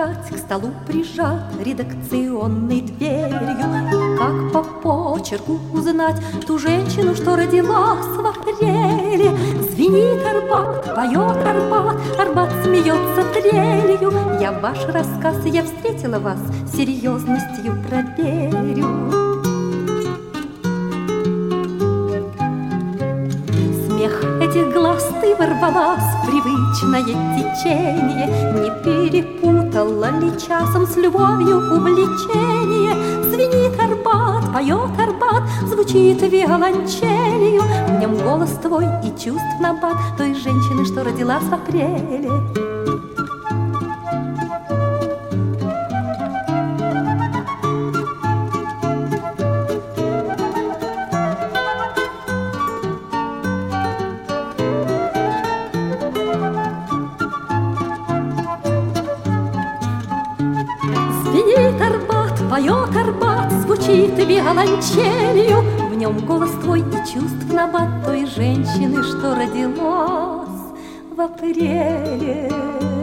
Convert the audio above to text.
тетрадь к столу прижат редакционной дверью. Как по почерку узнать ту женщину, что родилась в апреле? Звенит Арбат, поет Арбат, Арбат смеется трелью. Я ваш рассказ, я встретила вас, серьезностью проверю. Смех этих глаз ты ворвалась в привычное течение. Не перепутала ли часом с любовью увлечение? Звенит Арбат, поет Арбат, звучит виолончелью. В нем голос твой и чувств набат той женщины, что родилась в апреле. Звенит Арбат, поет Арбат, звучит виолончелью. В нем голос твой и чувств набат той женщины, что родилась в апреле.